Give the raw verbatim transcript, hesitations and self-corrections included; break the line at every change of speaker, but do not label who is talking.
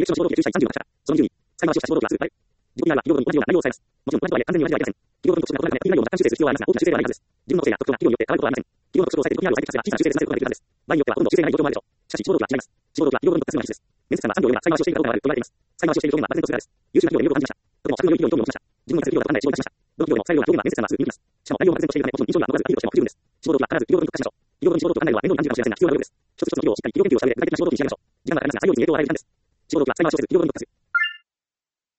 クションの志望動機できゅうしたいさんじゅうの会社。そのにじゅうに、裁判所した志望動機は数、はい。自分や企業分同じような内容を伝えます。もちろん、同じとはいえ完全に同じではありません。企業分特殊なことがない内容を達成する必要はありますが、大きな修正ではないはずです。自分の個性や特徴が企業によって変わることはありません。企業の特徴を抑えて特にあるを最適化せば小さな修正で伝えることができるはずです。場合によってはほとんど修正がない状況もあるでしょう。しかし、志望動機は違います。志望動機は企業分特多数の必須です。面接官はさん行では裁判所をしているかどうかがあると言われています。裁判所をしている表現は漠然とするからです。優秀な企業に魅力を感じました。とても作業良い企業に興味を持ちました。自分の実力企業が分かんない志望に立ちました。どの企業でも裁量な表現は面接官はすぐ見抜きます。しかも内容を漠然としているため、もちろん印象には残らずアピールとしても不十分です。志望動機は必ず企業分と化しましょう。企業分に志望動機を分かんないのは面倒に感じるかもしれませんが必要な努力です。一つ一つの企業をしっかり企業研究をした上で具体的な志望動機に仕上げましょう。時間がかかりますが作業に明言を与える時間です。志望動機は裁判所をせず企業分と化する。